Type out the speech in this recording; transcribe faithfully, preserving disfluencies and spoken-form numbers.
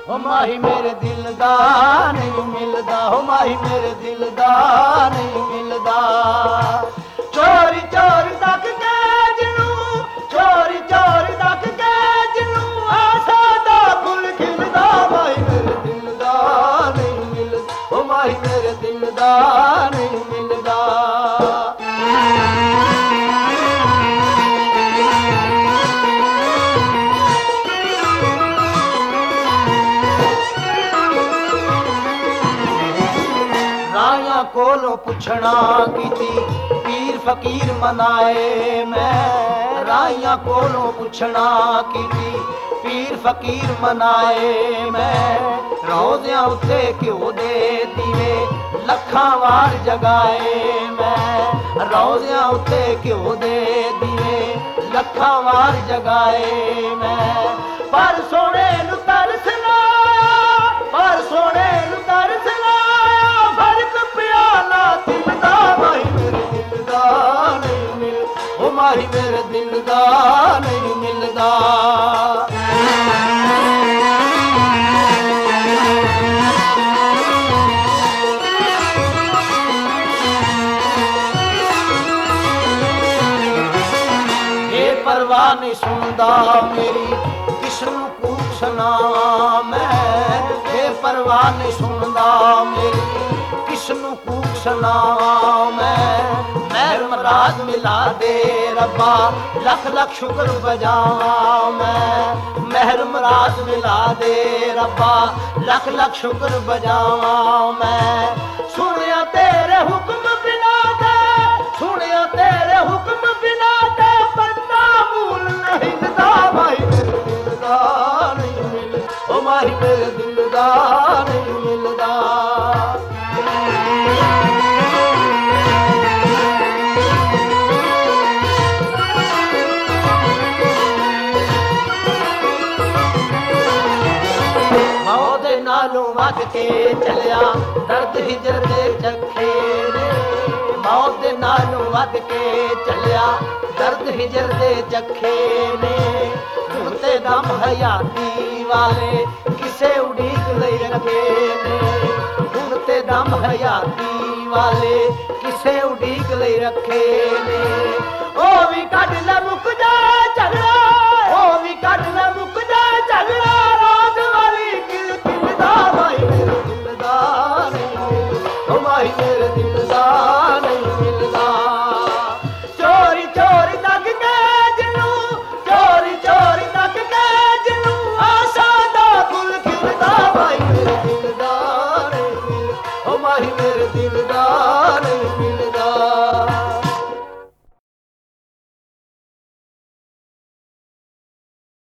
ओ माही मेरे दिल दा नहीं मिलदा, ओ माही मेरे दिल दा नहीं मिलदा। चोरी चोरी तक के जिनू, चोरी चोरी तक के जिनू आशा दा फुल खिलदा। माही मेरे दिल दा नहीं मिलदा, ओ माही मेरे दिल दा नहीं मिलदा। कोलों पुछना कीती पीर फकीर मनाए मैं, राइयां कोलों पुछना कीती पीर फकीर मनाए मैं। रोज़ियां उत्ते घ्यो दे दीवे लखां वार जगाए मैं, रोज़ियां उत्ते घ्यो दे दीवे लखां वार जगाए मैं। पर सोने नू तरस ना, पर सोने नू तरस ना फर्क प्याला दिल दा। माही मेरे दिल दा नहीं मिल, ओ माही मेरे दिल दा नहीं मिलदा। ये परवाह नहीं सुनदा मेरी किसनू कूक सुनावां मैं, ये परवाह नहीं सुनदा मेरी किसनू कूक सुनावां मैं। मेहर मराद मिला दे रब्बा लख लख शुक्र बजावां मैं, मेहर मराद मिला दे रब्बा लख लख शुक्र बजावां मैं। सुनिया तेरे हुक्म बिना दे, सुनिया तेरे हुक्म बिना दे पत्ता मूल नहीं हिलदा। माही मेरे दिल दा नहीं मिल, ओ माही मेरे दिल दा नहीं मिलदा। नालों वध के चलिया दर्द हिजर दे चखे ने, मौत दे नालों वध के चलिया दर्द हिजर दे चखे ने। ढूंढते दम हयाती वाले किसे उड़ीक लई रखे ने, ढूंढते दम हयाती वाले किसे उड़ीक लई रखे ने। ओ भी कट ले मुक